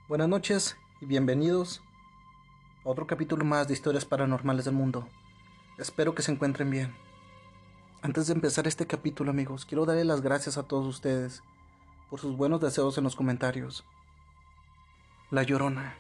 Buenas noches y bienvenidos a otro capítulo más de Historias Paranormales del Mundo. Espero que se encuentren bien. Antes de empezar este capítulo, amigos, quiero darle las gracias a todos ustedes por sus buenos deseos en los comentarios. La Llorona.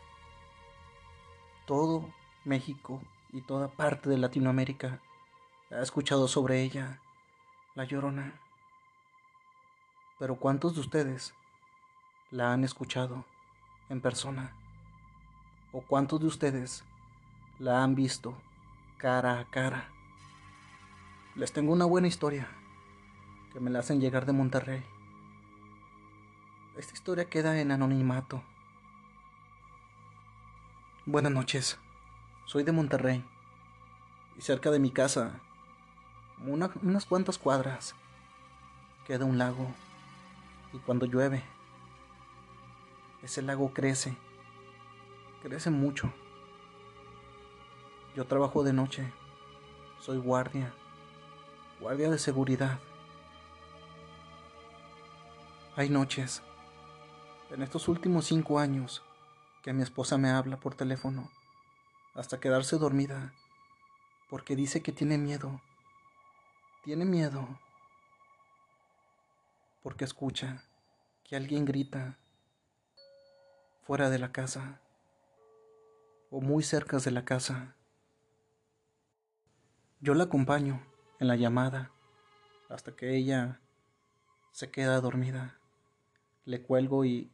Todo México y toda parte de Latinoamérica ha escuchado sobre ella, La Llorona. Pero ¿cuántos de ustedes la han escuchado en persona? ¿O cuántos de ustedes la han visto cara a cara? Les tengo una buena historia que me la hacen llegar de Monterrey. Esta historia queda en anonimato. Buenas noches, soy de Monterrey y cerca de mi casa, unas cuantas cuadras, queda un lago, y cuando llueve, ese lago crece mucho. Yo trabajo de noche, soy guardia de seguridad. Hay noches, en estos últimos 5 años, que mi esposa me habla por teléfono hasta quedarse dormida, porque dice que tiene miedo porque escucha que alguien grita fuera de la casa o muy cerca de la casa. Yo la acompaño en la llamada hasta que ella se queda dormida. Le cuelgo y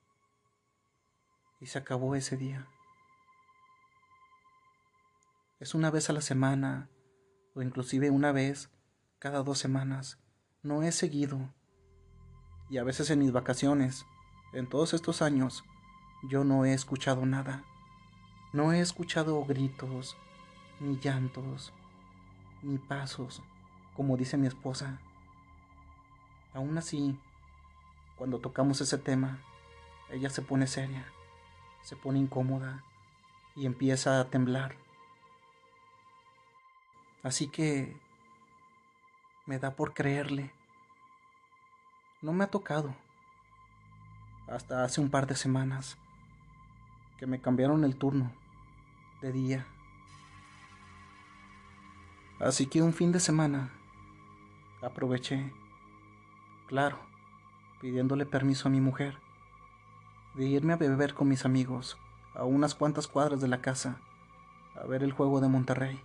se acabó ese día. Es una vez a la semana o inclusive una vez cada 2 semanas. No es seguido. Y a veces en mis vacaciones, en todos estos años, yo no he escuchado nada. No he escuchado gritos, ni llantos, ni pasos, como dice mi esposa. Aún así, cuando tocamos ese tema, ella se pone seria, se pone incómoda y empieza a temblar. Así que me da por creerle. No me ha tocado. Hasta hace un par de semanas que me cambiaron el turno de día. Así que un fin de semana aproveché, claro, pidiéndole permiso a mi mujer, de irme a beber con mis amigos a unas cuantas cuadras de la casa a ver el juego de Monterrey.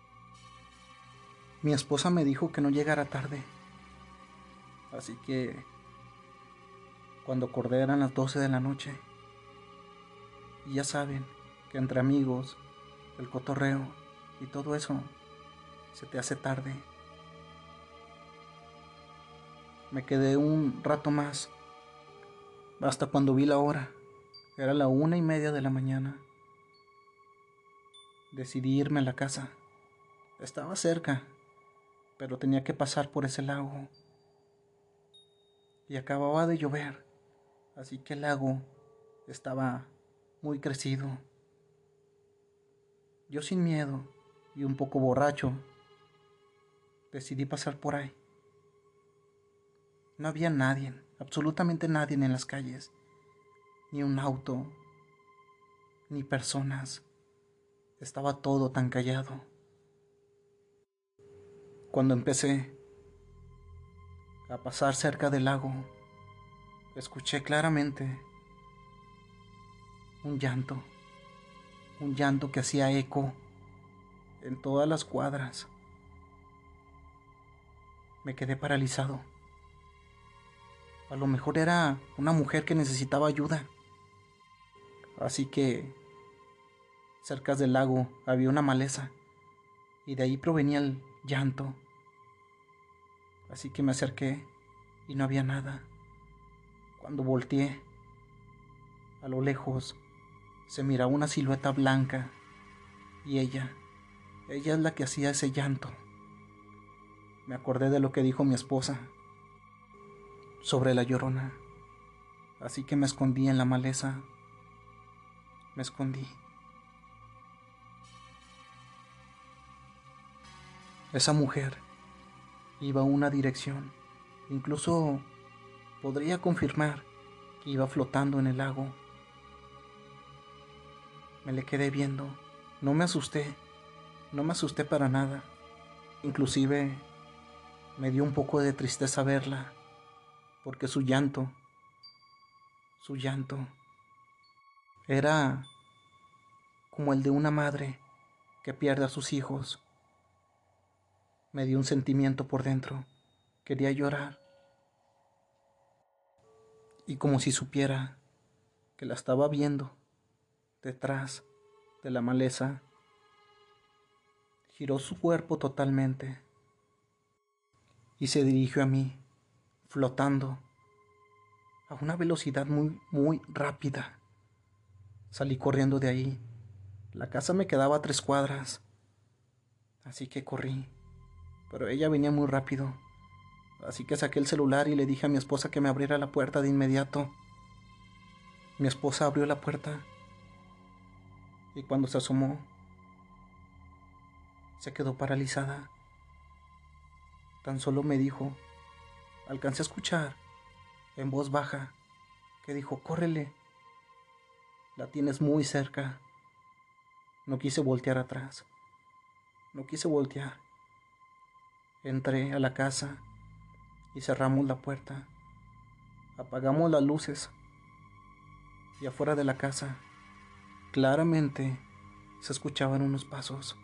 Mi esposa me dijo que no llegara tarde, así que cuando acordé eran las 12 de la noche. Y ya saben que entre amigos, el cotorreo y todo eso se te hace tarde. Me quedé un rato más, hasta cuando vi la hora. Era la 1:30 de la mañana. Decidí irme a la casa. Estaba cerca, pero tenía que pasar por ese lago. Y acababa de llover, así que el lago estaba muy crecido. Yo sin miedo y un poco borracho, decidí pasar por ahí. No había nadie, absolutamente nadie en las calles, ni un auto, ni personas. Estaba todo tan callado. Cuando empecé a pasar cerca del lago, escuché claramente un llanto que hacía eco en todas las cuadras. Me quedé paralizado. A lo mejor era una mujer que necesitaba ayuda. Así que cerca del lago había una maleza y de ahí provenía el llanto. Así que me acerqué y no había nada. Cuando volteé, a lo lejos se miraba una silueta blanca y ella es la que hacía ese llanto. Me acordé de lo que dijo mi esposa sobre la Llorona, así que me escondí en la maleza. Me escondí. Esa mujer iba a una dirección. Incluso podría confirmar que iba flotando en el lago. Me le quedé viendo. No me asusté para nada. Inclusive me dio un poco de tristeza verla, porque su llanto era como el de una madre que pierde a sus hijos. Me dio un sentimiento por dentro. Quería llorar. Y como si supiera que la estaba viendo detrás de la maleza, giró su cuerpo totalmente y se dirigió a mí, flotando a una velocidad muy rápida. Salí corriendo de ahí. La casa me quedaba a 3 cuadras, así que corrí, pero ella venía muy rápido. Así que saqué el celular y le dije a mi esposa que me abriera la puerta de inmediato. Mi esposa abrió la puerta y cuando se asomó, se quedó paralizada. Tan solo me dijo, alcancé a escuchar en voz baja, que dijo, córrele, la tienes muy cerca. No quise voltear atrás, no quise voltear. Entré a la casa y cerramos la puerta. Apagamos las luces y afuera de la casa claramente se escuchaban unos pasos.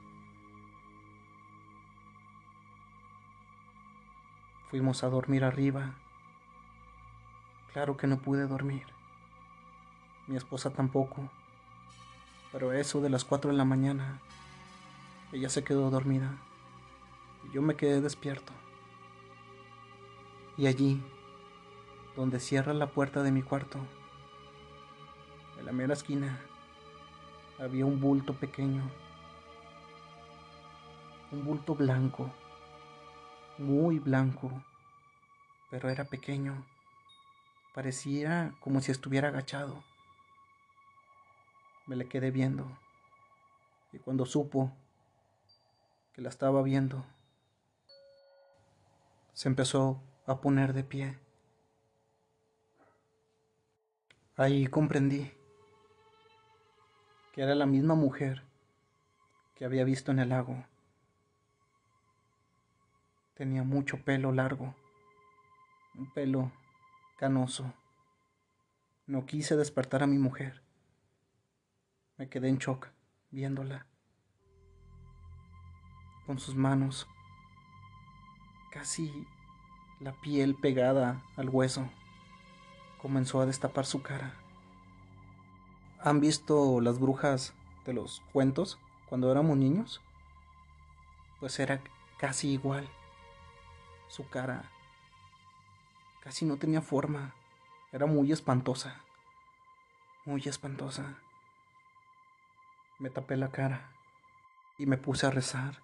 Fuimos a dormir arriba. Claro que no pude dormir. Mi esposa tampoco. Pero a eso de las 4 de la mañana, ella se quedó dormida y yo me quedé despierto. Y allí, donde cierra la puerta de mi cuarto, en la mera esquina, había un bulto pequeño, un bulto blanco, muy blanco, pero era pequeño. Parecía como si estuviera agachado. Me le quedé viendo y cuando supo que la estaba viendo, se empezó a poner de pie. Ahí comprendí que era la misma mujer que había visto en el lago. Tenía mucho pelo largo, un pelo canoso. No quise despertar a mi mujer. Me quedé en shock viéndola. Con sus manos, casi la piel pegada al hueso, comenzó a destapar su cara. ¿Han visto las brujas de los cuentos cuando éramos niños? Pues era casi igual. Su cara casi no tenía forma. Era muy espantosa. Muy espantosa. Me tapé la cara y me puse a rezar.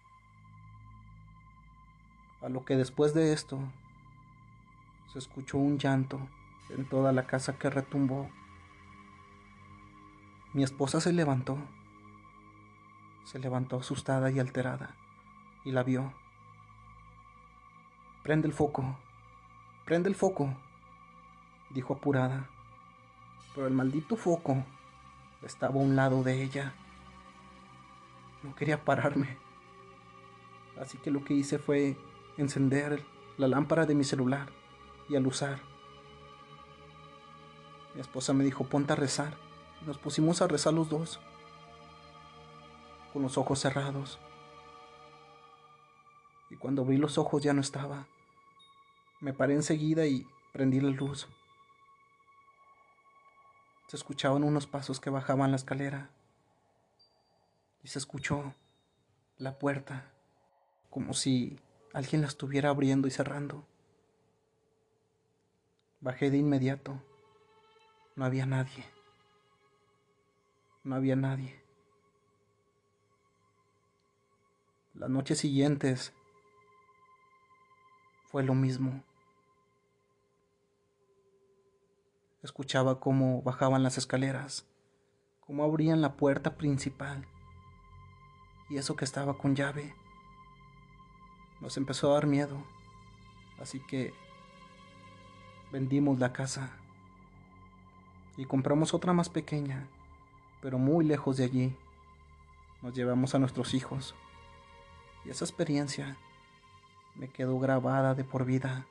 A lo que después de esto se escuchó un llanto en toda la casa que retumbó. Mi esposa se levantó asustada y alterada y la vio. Prende el foco, dijo apurada, pero el maldito foco estaba a un lado de ella. No quería pararme, así que lo que hice fue encender la lámpara de mi celular y al usar, mi esposa me dijo, ponte a rezar. Y nos pusimos a rezar los dos, con los ojos cerrados. Y cuando abrí los ojos ya no estaba. Me paré enseguida y prendí la luz. Se escuchaban unos pasos que bajaban la escalera. Y se escuchó la puerta, como si alguien la estuviera abriendo y cerrando. Bajé de inmediato. No había nadie. No había nadie. Las noches siguientes fue lo mismo. Escuchaba cómo bajaban las escaleras, cómo abrían la puerta principal. Y eso que estaba con llave. Nos empezó a dar miedo. Así que vendimos la casa y compramos otra más pequeña, pero muy lejos de allí. Nos llevamos a nuestros hijos. Y esa experiencia me quedó grabada de por vida.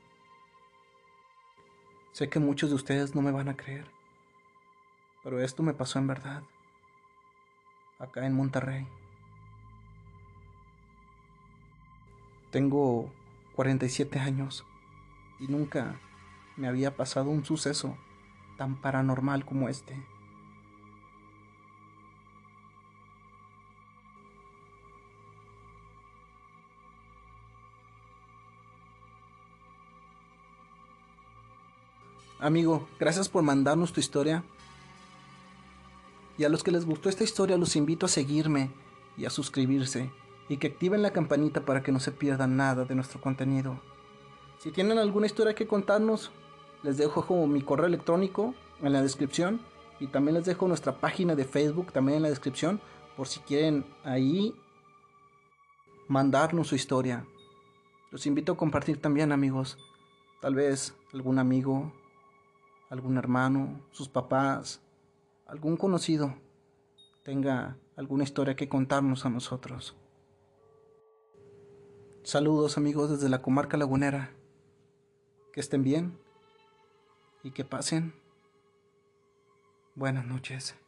Sé que muchos de ustedes no me van a creer, pero esto me pasó en verdad, acá en Monterrey. Tengo 47 años y nunca me había pasado un suceso tan paranormal como este. Amigo, gracias por mandarnos tu historia. Y a los que les gustó esta historia los invito a seguirme y a suscribirse y que activen la campanita para que no se pierdan nada de nuestro contenido. Si tienen alguna historia que contarnos, les dejo como mi correo electrónico en la descripción y también les dejo nuestra página de Facebook también en la descripción por si quieren ahí mandarnos su historia. Los invito a compartir también, amigos. Tal vez algún amigo, algún hermano, sus papás, algún conocido tenga alguna historia que contarnos a nosotros. Saludos, amigos, desde la comarca lagunera. Que estén bien y que pasen buenas noches.